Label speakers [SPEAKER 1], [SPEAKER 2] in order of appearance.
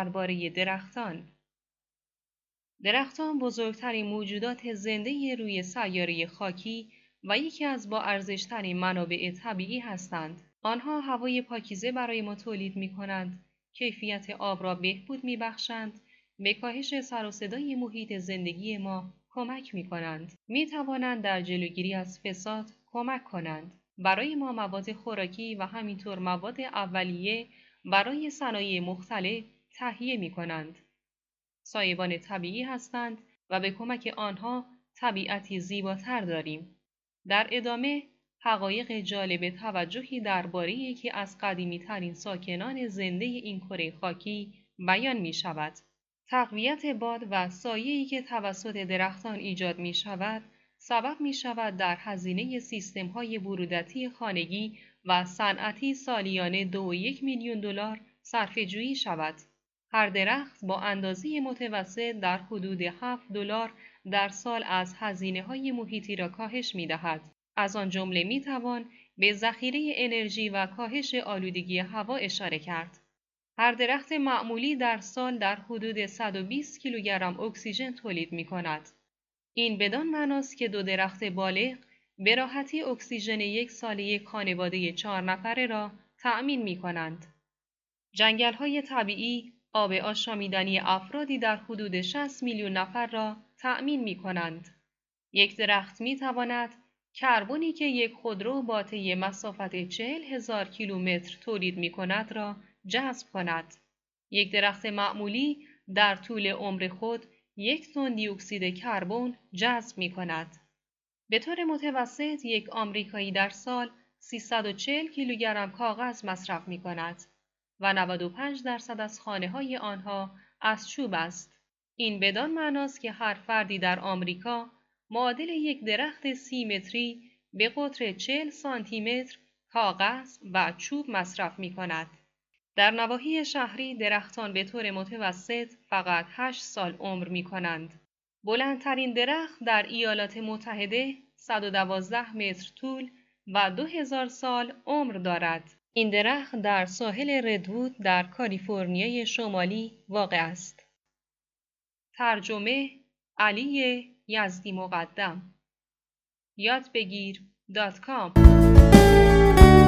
[SPEAKER 1] درباره درختان. درختان بزرگترین موجودات زنده روی سیاره خاکی و یکی از با ارزش‌ترین منابع طبیعی هستند. آنها هوای پاکیزه برای ما تولید می‌کنند، کیفیت آب را بهبود می‌بخشند، به کاهش سر و صدای محیط زندگی ما کمک می‌کنند. می‌توانند در جلوگیری از فساد کمک کنند. برای ما مواد خوراکی و همینطور مواد اولیه برای صنایع مختلف تهیه می‌کنند. سایبان طبیعی هستند و به کمک آنها طبیعتی زیباتر داریم. در ادامه حقایق جالب توجهی درباره یکی از قدیمی‌ترین ساکنان زنده این کره خاکی بیان می‌شود. تقویت باد و سایه‌ای که توسط درختان ایجاد می‌شود، سبب می‌شود در هزینه سیستم‌های ورودتی خانگی و صنعتی سالیانه 2.1 میلیون دلار صرفه‌جویی شود. هر درخت با اندازه متوسط در حدود $7 در سال از هزینه‌های محیطی را کاهش می‌دهد. از آن جمله می‌توان به ذخیره انرژی و کاهش آلودگی هوا اشاره کرد. هر درخت معمولی در سال در حدود 120 کیلوگرم اکسیژن تولید می‌کند. این بدان معناست که 2 درخت بالغ به راحتی اکسیژن یک سال یک خانواده 4 نفره را تأمین می‌کنند. جنگل‌های طبیعی آب آشامیدنی افرادی در حدود 60 میلیون نفر را تأمین می‌کنند. یک درخت می‌تواند کربنی که یک خودرو با طی مسافت 40,000 کیلومتر تولید می‌کند را جذب کند. یک درخت معمولی در طول عمر خود 1 تن دی اکسید کربن جذب می‌کند. به طور متوسط یک آمریکایی در سال 340 کیلوگرم کاغذ مصرف می‌کند و 95% از خانه‌های آنها از چوب است. این بدان معناست که هر فردی در آمریکا معادل یک درخت 30 متری به قطر 40 سانتی متر کاغذ و چوب مصرف می‌کند. در نواحی شهری درختان به طور متوسط فقط 8 سال عمر می‌کنند. بلندترین درخت در ایالات متحده 112 متر طول و 2000 سال عمر دارد. این درخت در ساحل ردوود در کالیفرنیای شمالی واقع است. ترجمه علی یزدی مقدم. یادبگیر.com